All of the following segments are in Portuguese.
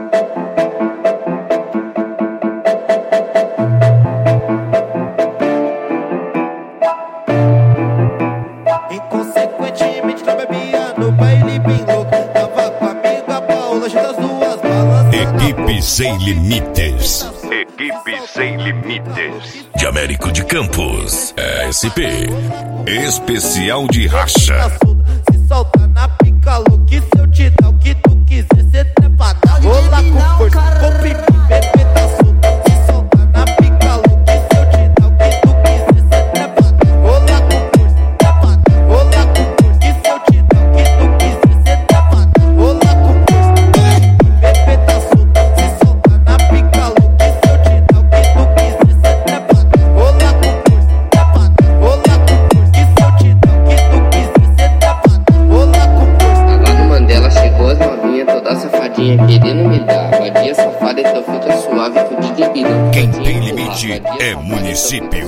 Inconsequentemente não bebia no baile bem louco. Tava com a amiga Paula, juntas duas balançando. Equipe Sem Limites. Equipe Sem Limites. De Américo de Campos. SP. Especial de racha. Se solta na pica louca, se eu te dar o que tu quiser, cê trepa na rola com força, com pipi, bebê tá solta. Se solta na pica louca, se eu te dar o que tu quiser, cê trepa na rola com força, trepa na rola com força. Se eu te dar o que tu quiser, cê trepa na rola com força, bebê tá solta. Se solta na pica louca, se eu te dar o que tu quiser, cê trepa na rola com força, trepa na rola com força. Se eu te dar o que tu quiser, cê trepa na rola com força. Lá no Mandela chegou as novinhas, toda safadinha querendo me dar. Vadia safada, então fica suave que o DJ pirão. Quem tem limite é município.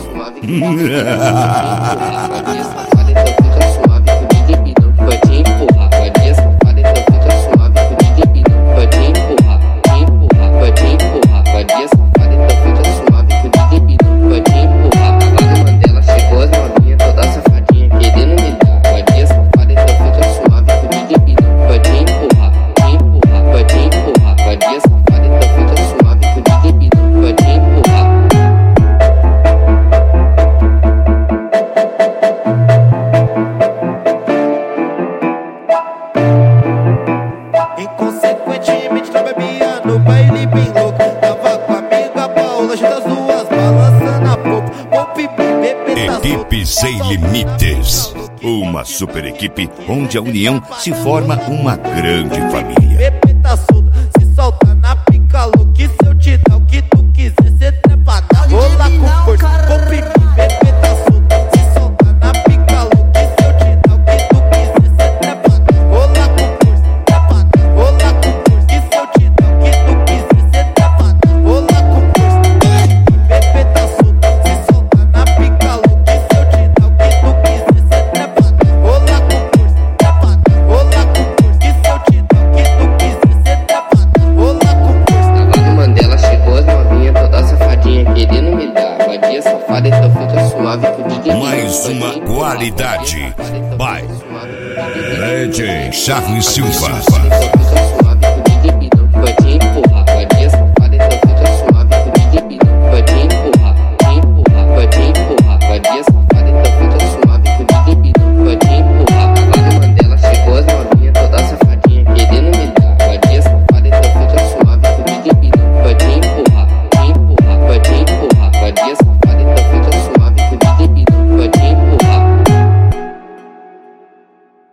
Vadia safada, então fica suave que o DJ pirão vai te empurrar. Vadia safada, então fica suave que o DJ pirão vai te empurrar. Te empurrar, vai te empurrar. Vadia safada, então fica suave que o DJ pirão vai te empurrar. Lá no Mandela chegou as novinhas, toda safadinha querendo me dar. Vadia safada, então fica suave que o DJ pirão vai te empurrar. Te empurrar, vai te empurrar. Vadia safada, então fica suave que o DJ pirão vai te empurrar. Inconsequentemente não bebia no baile bem louco. Tava com a amiga Paula, juntas duas balançando a pouco. Bom pipi, bebê tá solto. Equipe Sem Limites. Uma super equipe onde a união se forma uma grande família. Bebê tá solto, se solta na pica louca. Se eu te dar o que tu quiser, cê trepa na rola com força, com pipi, bebê tá solto. Se solta na pica louca. Se eu te dar o que tu quiser, cê trepa na rola com força, trepa na rola com força. Se eu te dar o que tu quiser, cê trepa na rola com força. Bebê tá solto, se solta na pica louca. Se eu te dar o que tu quiser, cê trepa na rola com força, trepa na rola com força. Se eu te dar o que tu quiser, cê trepa na rola com força. Lá no Mandela chegou as novinhas, toda safadinha querendo me dar. Vadia safada, então fica suave que o DJ Mais uma qualidade. By DJ Charles Silva. Fica suave.